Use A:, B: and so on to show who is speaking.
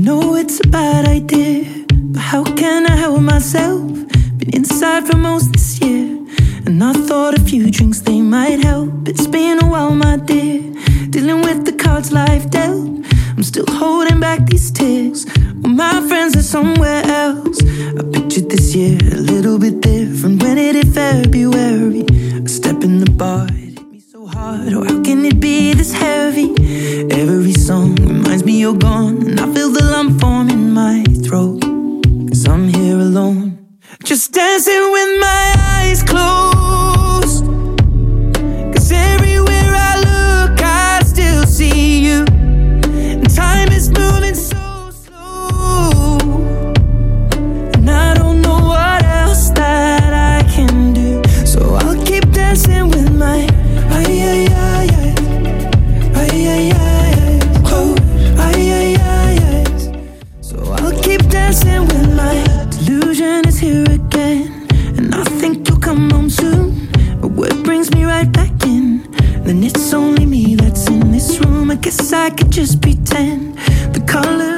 A: know it's a bad idea, but how can I help myself? Been inside for most this year, and I thought a few drinks, they might help. It's been a while, my dear, dealing with the cards life dealt. I'm still holding back these tears, well, my friends are somewhere else. I pictured this year a little bit different when it hit February. A step in the bar, it hit me so hard, oh how can it be this heavy? Every song reminds me you're gone, and I feel the lump form in my throat, 'cause I'm here alone, just dancing with my eyes closed. 'Cause everywhere I look, I still see you, and time is moving so slow, and I don't know what else that I can do. So I'll keep dancing with my so I'll keep dancing with my delusion is here again, and I think you'll come home soon. But what brings me right back in? Then it's only me that's in this room. I guess I could just pretend the color